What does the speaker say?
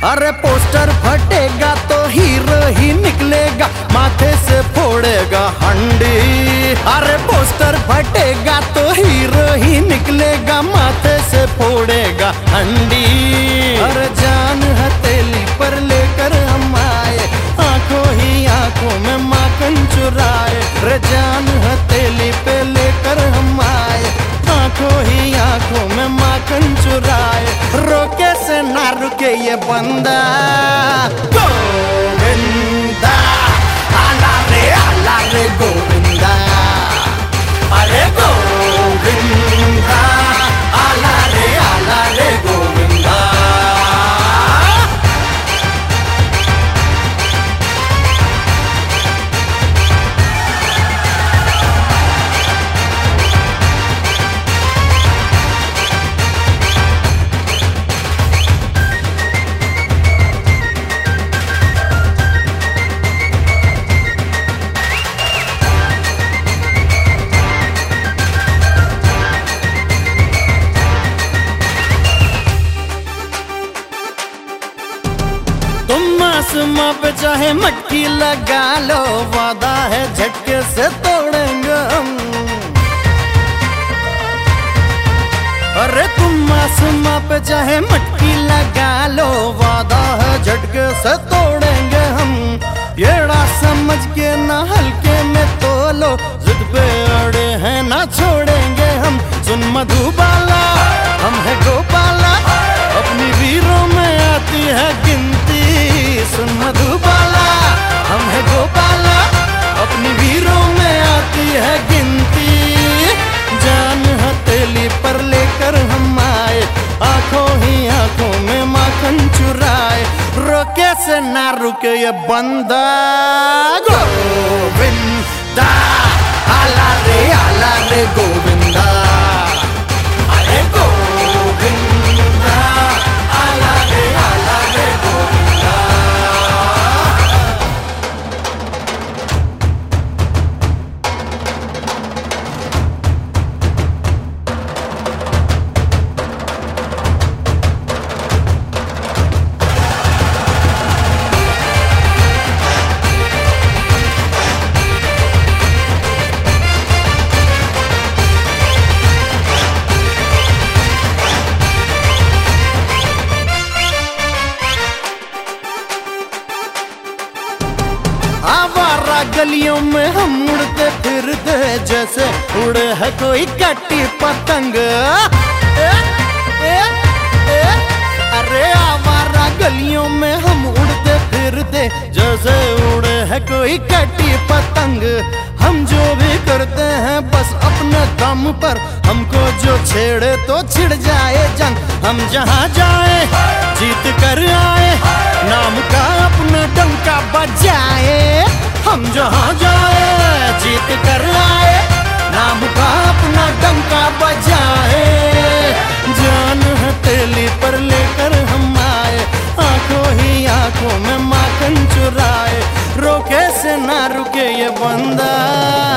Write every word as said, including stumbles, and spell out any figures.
अरे पोस्टर फटेगा तो हीरो ही निकलेगा, माथे से फोड़ेगा हंडी। अरे पोस्टर फटेगा तो हीरो ही निकलेगा, माथे से फोड़ेगा हंडी। अरे जान हथेली पर लेकर हम आए, आंखों ही आंखों में माखन चुराए। रे जान हथेली पे लेकर हम आए, आंखों ही आंखों में माखन चुराए। रोके से ना रुके ये बंदा, गोविंदा आला रे आला रे गोविंदा। अरे गोविंदा आला रे आला रे गोविंदा। आसमां पे चाहे मटकी लगा लो, वादा है झटके से तोड़ेंगे हम। अरे तुम आसमां पे चाहे मटकी लगा लो, वादा है झटके से तोड़ेंगे हम। येड़ा समझ के ना हल्के में तोलो, जिद पे अड़े हैं ना छोड़ेंगे हम। सुन मधुबाला हम है गोपाला, अपनी वीरों में आती है गिनती। सुन मधुबाला हम है गोपाला, अपनी वीरों में आती है गिनती। जान हथेली पर लेकर हम आए, आंखों ही आंखों में माखन चुराए। रोके से ना रुके ये बंदा, गोविंदा आला रे आला रे गोविंदा। अरे गोविंदा आला रे आला रे गोविंदा। आवारा गलियों में हम उड़ते फिरते, जैसे उड़े है कोई कटी पतंग। ए, ए, ए, अरे आवारा गलियों में हम उड़ते फिरते, जैसे उड़े है कोई कटी पतंग। हम जो भी करते हैं बस अपने दम पर, हमको जो छेड़े तो छिड़ जाए जंग। हम जहाँ जाए जीत कर आए, नाम का अपना डंका बजाए। हम जहाँ जाए जीत कर आए, नाम का अपना डंका बजाए। जान हथेली पर लेकर हम आए, आंखों ही आंखों में माखन चुराए। रोके से ना रुके ये बंदा।